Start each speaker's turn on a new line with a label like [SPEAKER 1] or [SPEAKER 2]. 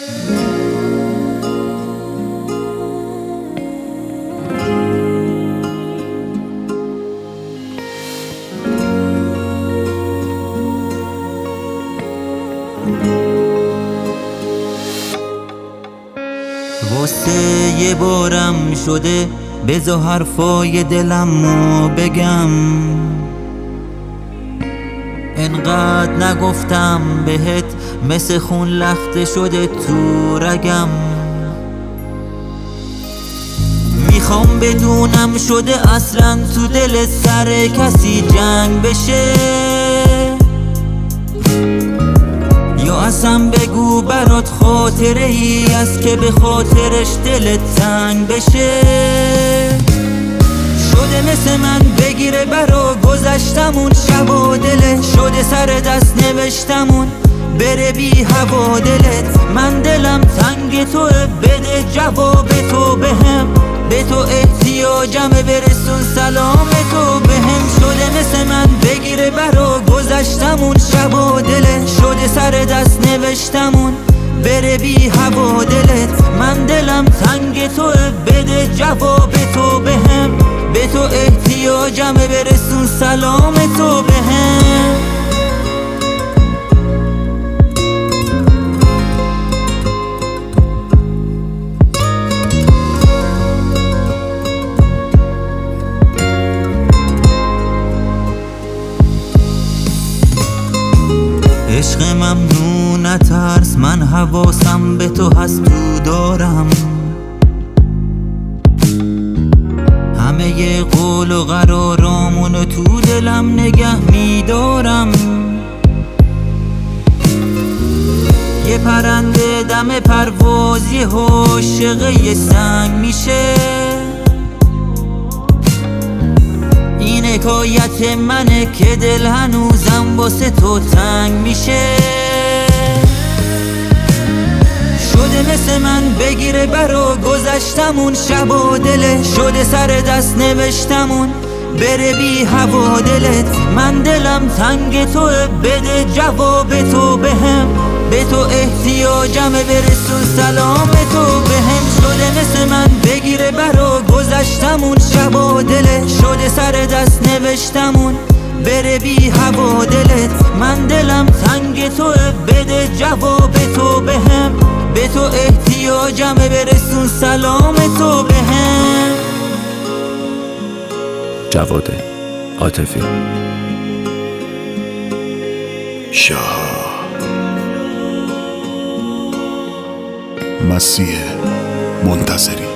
[SPEAKER 1] واسه یه بارم شده بذار حرفای دلمو بگم، انقدر نگفتم بهت مثل خون لخته شده تو رگم. میخوام بدونم شده اصلا تو دل سر کسی جنگ بشه، یا اصلا بگو برات خاطره ای است که به خاطرش دلت تنگ بشه. شده مثل من بگیره برا گذشتمون شبا دلت، شده سر دست نوشتمون بره بی هوا دلت. من دلم تنگ توه بده جواب تو بهم، به تو احتیاجمه برسون سلام تو بهم. شده مثل من بگیره برا گذشتمون شبا دلت، شده سر دست نوشتمون بره بی هوا دلت. من دلم تنگ توه بده جواب تو بهم، به تو احتیاجمه برسون سلام تو بهم. عشق ممنون نترس، من حواسم به تو هست تو دارم، همه قول و قرارامونو تو دلم نگه میدارم. یه پرنده دم پرواز یه عاشق یه سنگ میشه، این حکایت منه که دل هنوزم واسه تو تنگ میشه. شده مثل من بگیره برا گذشتمون شبا دلت، شده سر دست نوشتمون بره بی هوا دلت. من دلم تنگ توه بده جواب تو بهم، به تو احتیاجمه برسون سلام تو بهم. شده مثل من بگیره برا گذشتمون شبا دلت، شده سر دست نوشتمون بره بی هوا دلت. من دلم تنگ توه بده جواب تو بهم، به تو احتیاجمه برسون سلام تو بهم.
[SPEAKER 2] جواد عاطفی.
[SPEAKER 3] شاه مسیح منتظری.